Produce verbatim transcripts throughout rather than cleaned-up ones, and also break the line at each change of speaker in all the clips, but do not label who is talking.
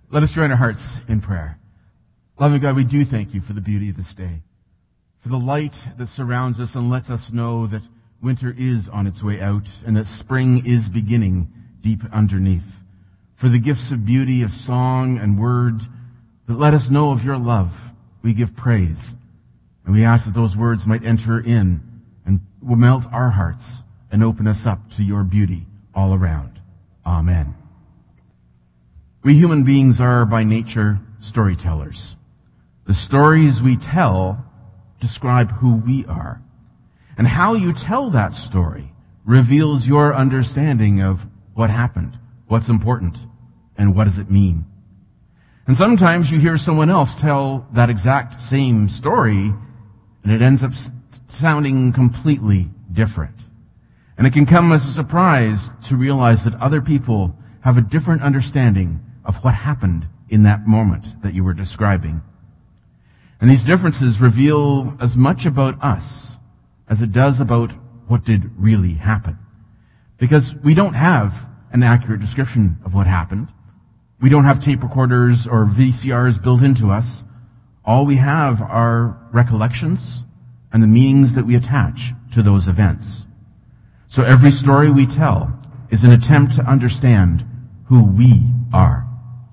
Let us join our hearts in prayer. Loving God, we do thank you for the beauty of this day, for the light that surrounds us and lets us know that winter is on its way out and that spring is beginning deep underneath, for the gifts of beauty, of song and word that let us know of your love. We give praise, and we ask that those words might enter in and will melt our hearts and open us up to your beauty all around. Amen. We human beings are by nature storytellers. The stories we tell describe who we are. And how you tell that story reveals your understanding of what happened, what's important, and what does it mean. And sometimes you hear someone else tell that exact same story, and it ends up sounding completely different. And it can come as a surprise to realize that other people have a different understanding of what happened in that moment that you were describing. And these differences reveal as much about us as it does about what did really happen. Because we don't have an accurate description of what happened. We don't have tape recorders or V C Rs built into us. All we have are recollections and the meanings that we attach to those events. So every story we tell is an attempt to understand who we are.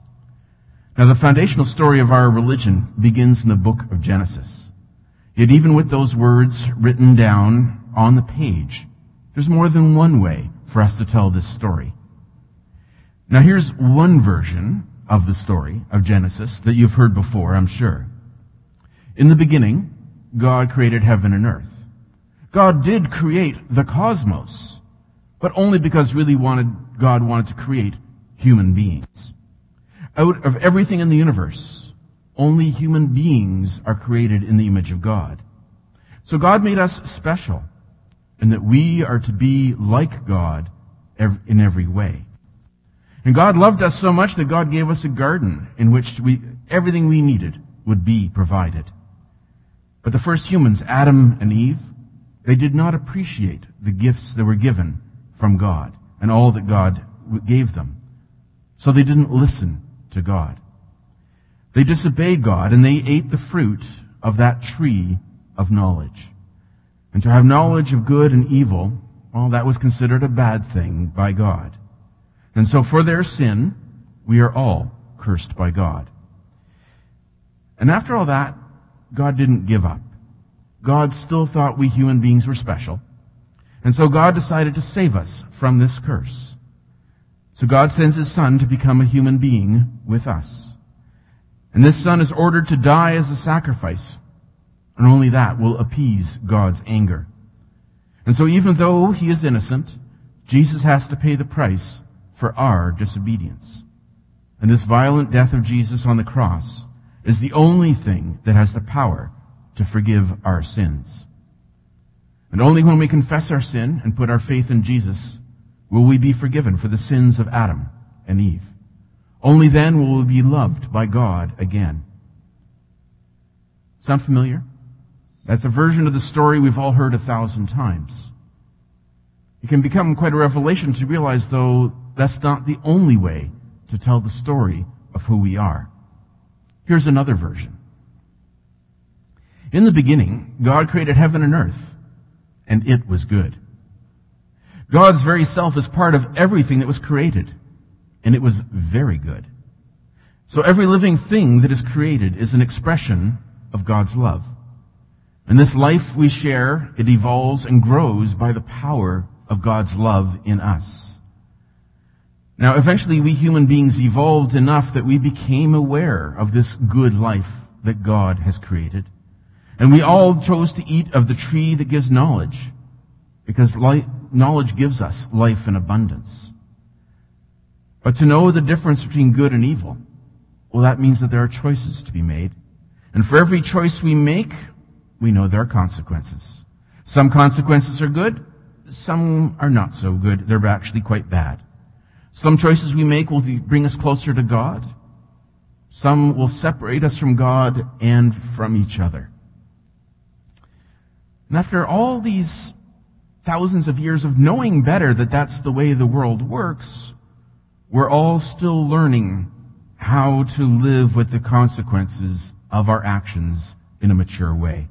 Now, the foundational story of our religion begins in the book of Genesis. Yet even with those words written down on the page, there's more than one way for us to tell this story. Now, here's one version of the story of Genesis that you've heard before, I'm sure. In the beginning, God created heaven and earth. God did create the cosmos, but only because really wanted, God wanted to create human beings. Out of everything in the universe, only human beings are created in the image of God. So God made us special, and that we are to be like God in every way. And God loved us so much that God gave us a garden in which we, everything we needed would be provided. But the first humans, Adam and Eve, they did not appreciate the gifts that were given from God and all that God gave them. So they didn't listen to God. They disobeyed God, and they ate the fruit of that tree of knowledge. And to have knowledge of good and evil, well, that was considered a bad thing by God. And so for their sin, we are all cursed by God. And after all that, God didn't give up. God still thought we human beings were special. And so God decided to save us from this curse. So God sends his Son to become a human being with us. And this Son is ordered to die as a sacrifice. And only that will appease God's anger. And so even though he is innocent, Jesus has to pay the price for our disobedience. And this violent death of Jesus on the cross is the only thing that has the power to forgive our sins. And only when we confess our sin and put our faith in Jesus will we be forgiven for the sins of Adam and Eve. Only then will we be loved by God again. Sound familiar? That's a version of the story we've all heard a thousand times. It can become quite a revelation to realize, though, that's not the only way to tell the story of who we are. Here's another version. In the beginning, God created heaven and earth, and it was good. God's very self is part of everything that was created, and it was very good. So every living thing that is created is an expression of God's love. And this life we share, it evolves and grows by the power of God's love in us. Now, eventually we human beings evolved enough that we became aware of this good life that God has created. And we all chose to eat of the tree that gives knowledge, because light, knowledge gives us life in abundance. But to know the difference between good and evil, well, that means that there are choices to be made. And for every choice we make, we know there are consequences. Some consequences are good, some are not so good. They're actually quite bad. Some choices we make will bring us closer to God. Some will separate us from God and from each other. And after all these thousands of years of knowing better that that's the way the world works, we're all still learning how to live with the consequences of our actions in a mature way.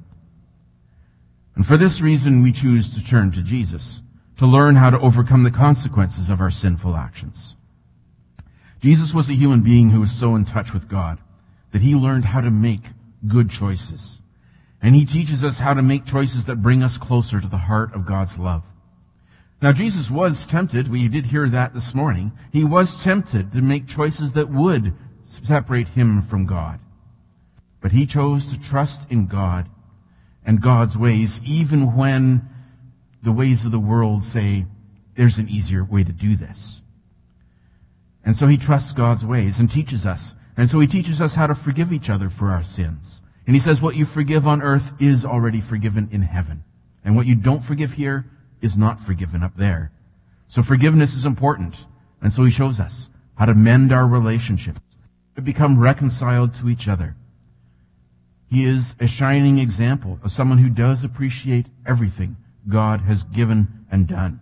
And for this reason, we choose to turn to Jesus, to learn how to overcome the consequences of our sinful actions. Jesus was a human being who was so in touch with God that he learned how to make good choices. And he teaches us how to make choices that bring us closer to the heart of God's love. Now, Jesus was tempted. We did hear that this morning. He was tempted to make choices that would separate him from God. But he chose to trust in God and God's ways, even when the ways of the world say there's an easier way to do this. And so he trusts God's ways and teaches us. And so he teaches us how to forgive each other for our sins. And he says what you forgive on earth is already forgiven in heaven. And what you don't forgive here is not forgiven up there. So forgiveness is important. And so he shows us how to mend our relationships, to become reconciled to each other. He is a shining example of someone who does appreciate everything God has given and done.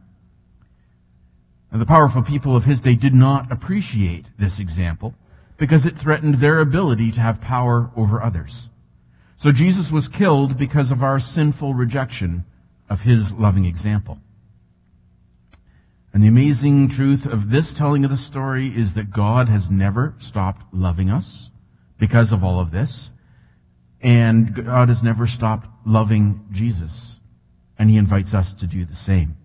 And the powerful people of his day did not appreciate this example because it threatened their ability to have power over others. So Jesus was killed because of our sinful rejection of his loving example. And the amazing truth of this telling of the story is that God has never stopped loving us because of all of this. And God has never stopped loving Jesus. And he invites us to do the same.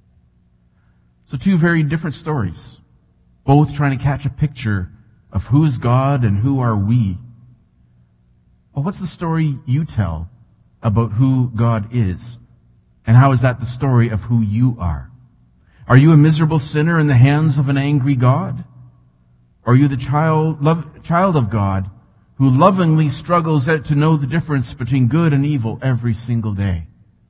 So two very different stories, both trying to catch a picture of who is God and who are we. Well, what's the story you tell about who God is? And how is that the story of who you are? Are you a miserable sinner in the hands of an angry God? Or are you the child, love, child of God who lovingly struggles out to know the difference between good and evil every single day?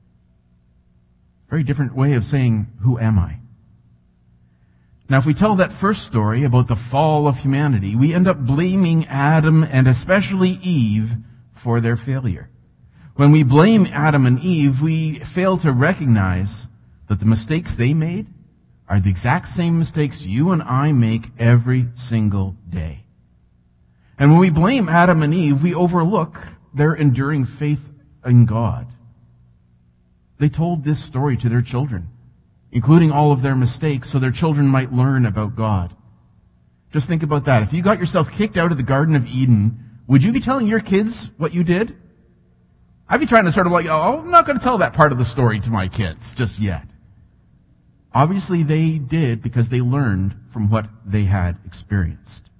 Very different way of saying, who am I? Now, if we tell that first story about the fall of humanity, we end up blaming Adam and especially Eve for their failure. When we blame Adam and Eve, we fail to recognize that the mistakes they made are the exact same mistakes you and I make every single day. And when we blame Adam and Eve, we overlook their enduring faith in God. They told this story to their children, including all of their mistakes, so their children might learn about God. Just think about that. If you got yourself kicked out of the Garden of Eden, would you be telling your kids what you did? I'd be trying to sort of like, oh, I'm not going to tell that part of the story to my kids just yet. Obviously, they did because they learned from what they had experienced.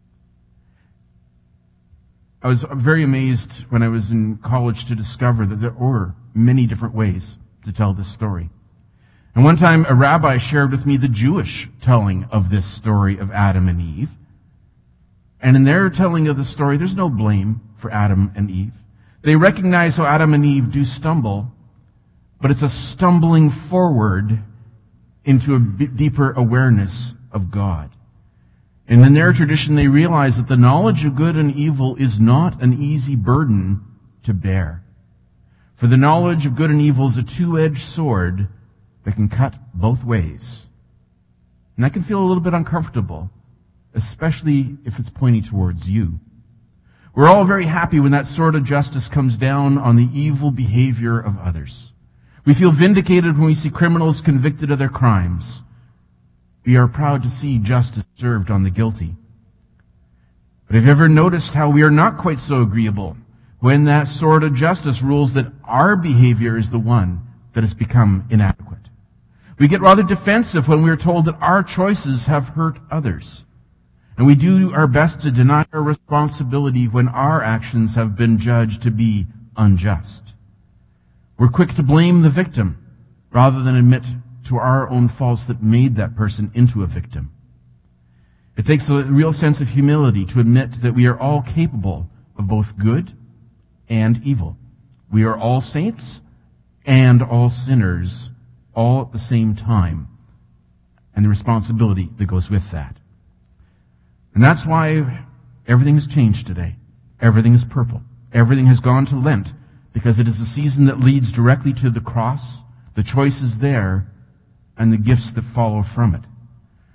I was very amazed when I was in college to discover that there were many different ways to tell this story. And one time, a rabbi shared with me the Jewish telling of this story of Adam and Eve. And in their telling of the story, there's no blame for Adam and Eve. They recognize how Adam and Eve do stumble, but it's a stumbling forward into a bit deeper awareness of God. And in their tradition, they realize that the knowledge of good and evil is not an easy burden to bear. For the knowledge of good and evil is a two-edged sword that can cut both ways. And that can feel a little bit uncomfortable, especially if it's pointing towards you. We're all very happy when that sword of justice comes down on the evil behavior of others. We feel vindicated when we see criminals convicted of their crimes. We are proud to see justice served on the guilty. But have you ever noticed how we are not quite so agreeable when that sword of justice rules that our behavior is the one that has become inadequate? We get rather defensive when we are told that our choices have hurt others. And we do our best to deny our responsibility when our actions have been judged to be unjust. We're quick to blame the victim rather than admit to our own faults that made that person into a victim. It takes a real sense of humility to admit that we are all capable of both good and evil. We are all saints and all sinners all at the same time, and the responsibility that goes with that. And that's why everything has changed today. Everything is purple. Everything has gone to Lent, because it is a season that leads directly to the cross, the choices there, and the gifts that follow from it.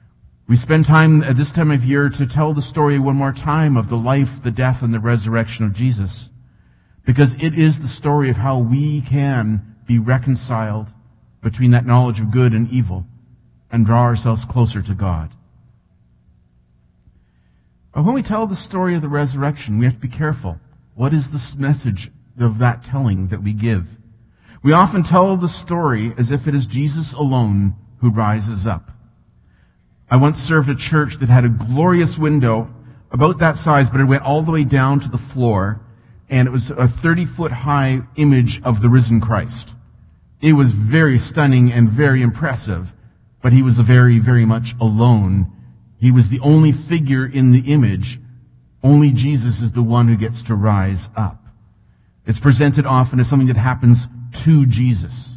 We spend time at this time of year to tell the story one more time of the life, the death, and the resurrection of Jesus. Because it is the story of how we can be reconciled between that knowledge of good and evil and draw ourselves closer to God. But when we tell the story of the resurrection, we have to be careful. What is the message of that telling that we give? We often tell the story as if it is Jesus alone who rises up. I once served a church that had a glorious window about that size, but it went all the way down to the floor, and it was a thirty-foot high image of the risen Christ. It was very stunning and very impressive, but he was very, very much alone. He was the only figure in the image. Only Jesus is the one who gets to rise up. It's presented often as something that happens to Jesus.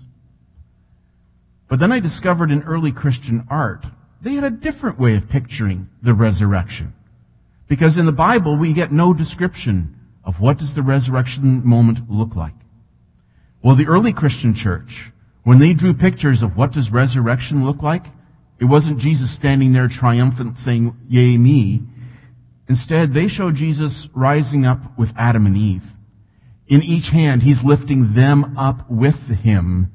But then I discovered in early Christian art, they had a different way of picturing the resurrection. Because in the Bible, we get no description of what does the resurrection moment look like. Well, the early Christian church, when they drew pictures of what does resurrection look like, it wasn't Jesus standing there triumphant saying, "Yea, me." Instead, they show Jesus rising up with Adam and Eve. In each hand, he's lifting them up with him.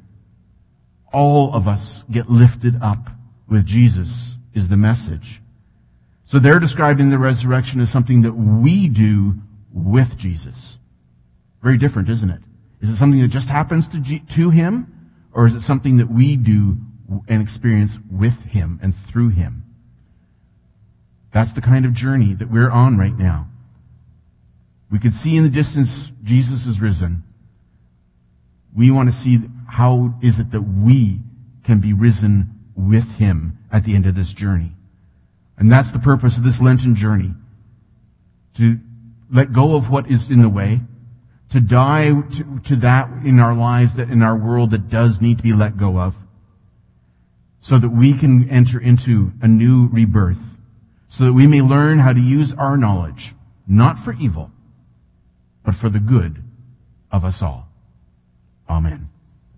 All of us get lifted up with Jesus is the message. So they're describing the resurrection as something that we do with Jesus. Very different, isn't it? Is it something that just happens to, G- to him? Or is it something that we do and experience with him and through him? That's the kind of journey that we're on right now. We could see in the distance Jesus is risen. We want to see how is it that we can be risen with him at the end of this journey. And that's the purpose of this Lenten journey. To let go of what is in the way, to die to, to that in our lives, that in our world that does need to be let go of, so that we can enter into a new rebirth, so that we may learn how to use our knowledge, not for evil, but for the good of us all. Amen.